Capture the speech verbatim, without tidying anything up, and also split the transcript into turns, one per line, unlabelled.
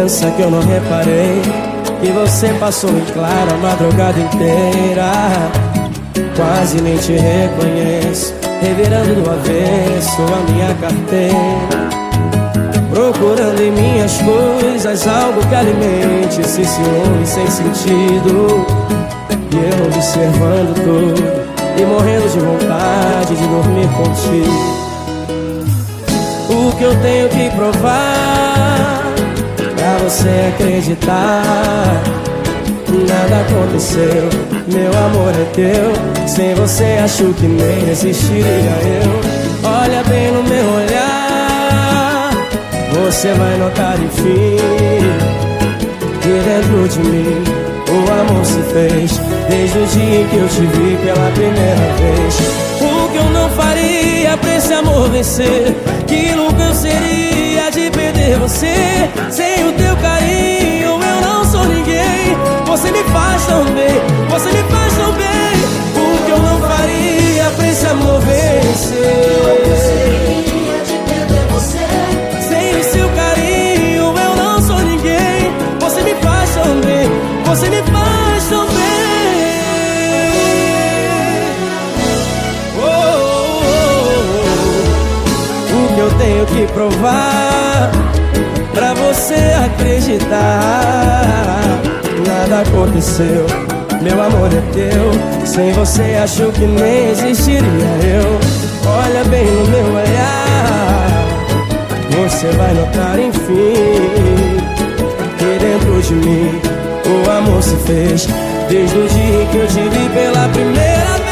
pensa que eu não reparei que você passou em claro a madrugada inteira? Quase nem te reconheço, revirando do avesso a minha carteira, procurando em minhas coisas algo que alimente esse ciúme sem sentido. E eu observando tudo e morrendo de vontade de dormir contigo. O que eu tenho que provar pra você acreditar? Nada aconteceu, meu amor é teu. Sem você acho que nem existiria eu. Olha bem no meu olhar, você vai notar enfim que dentro de mim o amor se fez desde o dia em que eu te vi pela primeira vez. O que eu não faria pra esse amor vencer? Que louco eu seria de perder você. Sem o teu carinho eu não sou ninguém. Você me faz tão bem, você me faz tão bem. O que eu não faria pra esse amor vencer? Você me faz tão bem. Oh, oh, oh. O que eu tenho que provar pra você acreditar? Nada aconteceu, meu amor é teu. Sem você acho que nem existiria eu. Olha bem no meu olhar, você vai notar enfim que dentro de mim o amor se fez desde o dia que eu te vi pela primeira vez.